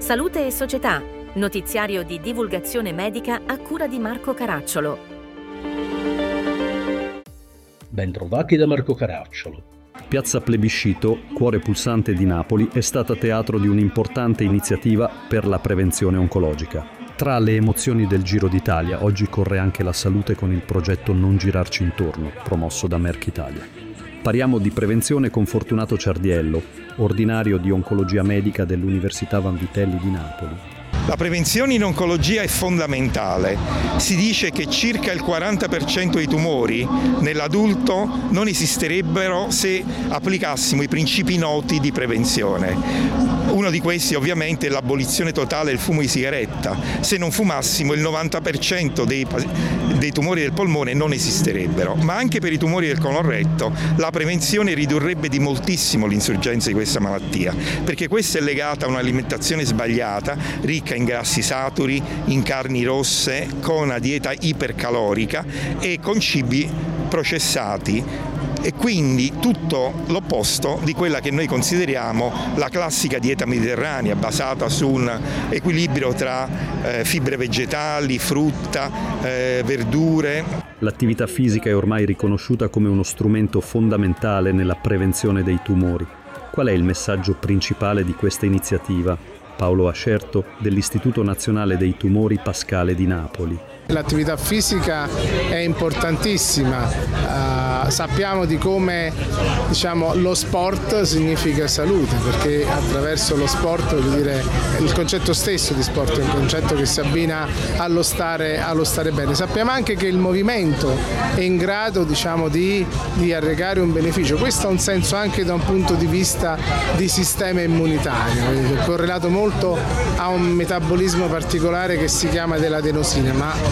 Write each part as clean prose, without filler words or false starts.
Salute e Società, notiziario di divulgazione medica a cura di Marco Caracciolo. Bentrovati da Marco Caracciolo. Piazza Plebiscito, cuore pulsante di Napoli, è stata teatro di un'importante iniziativa per la prevenzione oncologica. Tra le emozioni del Giro d'Italia, oggi corre anche la salute con il progetto Non girarci intorno, promosso da Merck Italia. Parliamo di prevenzione con Fortunato Ciardiello, ordinario di oncologia medica dell'Università Vanvitelli di Napoli. La prevenzione in oncologia è fondamentale. Si dice che circa il 40% dei tumori nell'adulto non esisterebbero se applicassimo i principi noti di prevenzione. Uno di questi ovviamente è l'abolizione totale del fumo di sigaretta. Se non fumassimo il 90% dei tumori del polmone non esisterebbero. Ma anche per i tumori del colon retto la prevenzione ridurrebbe di moltissimo l'insorgenza di questa malattia, perché questa è legata a un'alimentazione sbagliata, ricca in grassi saturi, in carni rosse, con una dieta ipercalorica e con cibi processati, e quindi tutto l'opposto di quella che noi consideriamo la classica dieta mediterranea, basata su un equilibrio tra fibre vegetali, frutta, verdure. L'attività fisica è ormai riconosciuta come uno strumento fondamentale nella prevenzione dei tumori. Qual è il messaggio principale di questa iniziativa? Paolo Ascerto, dell'Istituto Nazionale dei Tumori Pascale di Napoli. L'attività fisica è importantissima, sappiamo di come lo sport significa salute, perché attraverso lo sport, il concetto stesso di sport è un concetto che si abbina allo stare bene. Sappiamo anche che il movimento è in grado di arrecare un beneficio. Questo ha un senso anche da un punto di vista di sistema immunitario, è correlato molto a un metabolismo particolare che si chiama dell'adenosina, ma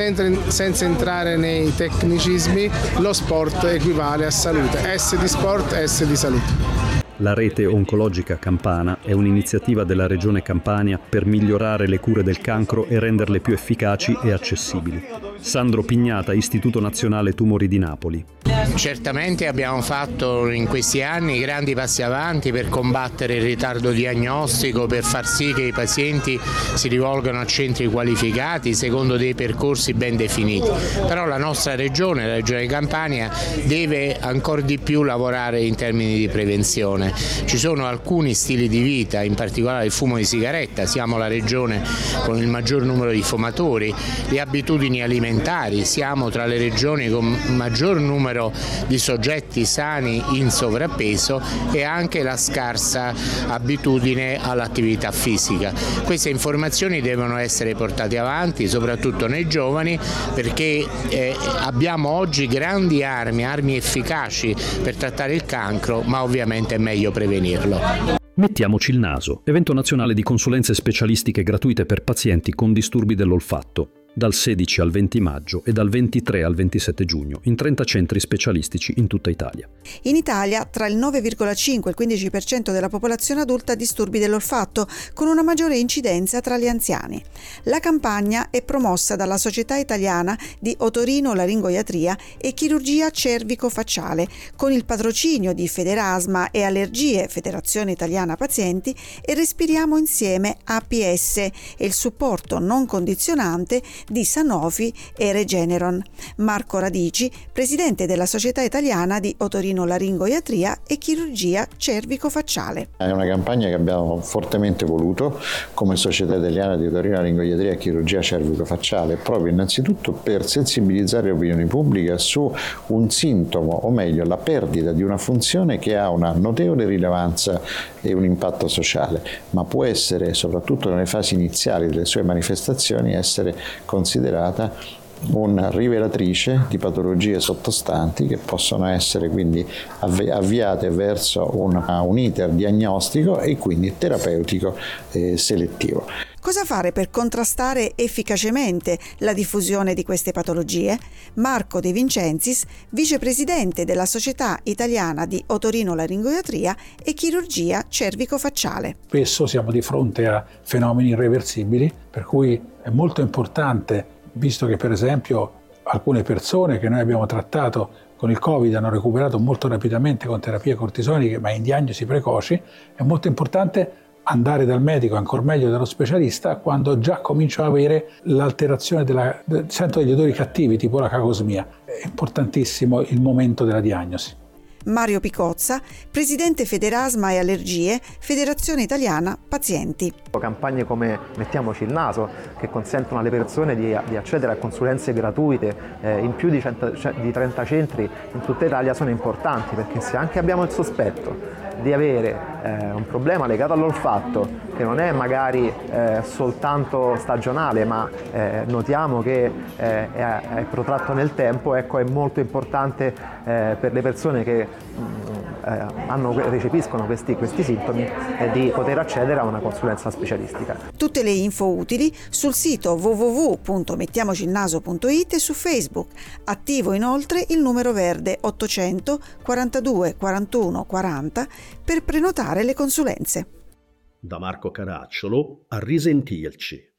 senza entrare nei tecnicismi, lo sport equivale a salute. S di sport, S di salute. La rete oncologica campana è un'iniziativa della Regione Campania per migliorare le cure del cancro e renderle più efficaci e accessibili. Sandro Pignata, Istituto Nazionale Tumori di Napoli. Certamente abbiamo fatto in questi anni grandi passi avanti per combattere il ritardo diagnostico, per far sì che i pazienti si rivolgano a centri qualificati secondo dei percorsi ben definiti. Però la nostra regione, la Regione Campania, deve ancora di più lavorare in termini di prevenzione. Ci sono alcuni stili di vita, in particolare il fumo di sigaretta, siamo la regione con il maggior numero di fumatori, le abitudini alimentari, siamo tra le regioni con maggior numero di soggetti sani in sovrappeso, e anche la scarsa abitudine all'attività fisica. Queste informazioni devono essere portate avanti soprattutto nei giovani, perché abbiamo oggi grandi armi efficaci per trattare il cancro, ma ovviamente è meglio prevenirlo. Mettiamoci il naso, evento nazionale di consulenze specialistiche gratuite per pazienti con disturbi dell'olfatto, dal 16 al 20 maggio e dal 23 al 27 giugno, in 30 centri specialistici in tutta Italia. In Italia, tra il 9,5 e il 15% della popolazione adulta ha disturbi dell'olfatto, con una maggiore incidenza tra gli anziani. La campagna è promossa dalla Società Italiana di Otorinolaringoiatria e Chirurgia Cervico-Facciale, con il patrocinio di Federasma e Allergie, Federazione Italiana Pazienti, e Respiriamo Insieme APS e il supporto non condizionante di Sanofi e Regeneron. Marco Radici, presidente della Società Italiana di Otorinolaringoiatria e Chirurgia Cervico-Facciale. È una campagna che abbiamo fortemente voluto come Società Italiana di Otorinolaringoiatria e Chirurgia Cervico-Facciale, proprio innanzitutto per sensibilizzare l'opinione pubblica su un sintomo, o meglio la perdita di una funzione che ha una notevole rilevanza e un impatto sociale, ma può essere, soprattutto nelle fasi iniziali delle sue manifestazioni, essere considerata una rivelatrice di patologie sottostanti che possono essere quindi avviate verso un iter diagnostico e quindi terapeutico selettivo. Cosa fare per contrastare efficacemente la diffusione di queste patologie? Marco De Vincenzis, vicepresidente della Società Italiana di Otorinolaringoiatria e Chirurgia Cervico-Facciale. Spesso siamo di fronte a fenomeni irreversibili, per cui è molto importante, visto che per esempio alcune persone che noi abbiamo trattato con il Covid hanno recuperato molto rapidamente con terapie cortisoniche, ma in diagnosi precoci, è molto importante andare dal medico, ancora meglio dallo specialista, quando già comincio a avere l'alterazione sento degli odori cattivi, tipo la cacosmia. È importantissimo il momento della diagnosi. Mario Picozza, presidente Federasma e Allergie, Federazione Italiana Pazienti. Campagne come Mettiamoci il naso, che consentono alle persone di accedere a consulenze gratuite in più di 30 centri in tutta Italia, sono importanti, perché se anche abbiamo il sospetto di avere un problema legato all'olfatto, che non è magari soltanto stagionale, ma notiamo che è protratto nel tempo, ecco, è molto importante per le persone che recepiscono questi sintomi di poter accedere a una consulenza specialistica. Tutte le info utili sul sito www.mettiamocilnaso.it e su Facebook. Attivo inoltre il numero verde 800 42 41 40 per prenotare le consulenze. Da Marco Caracciolo, a risentirci.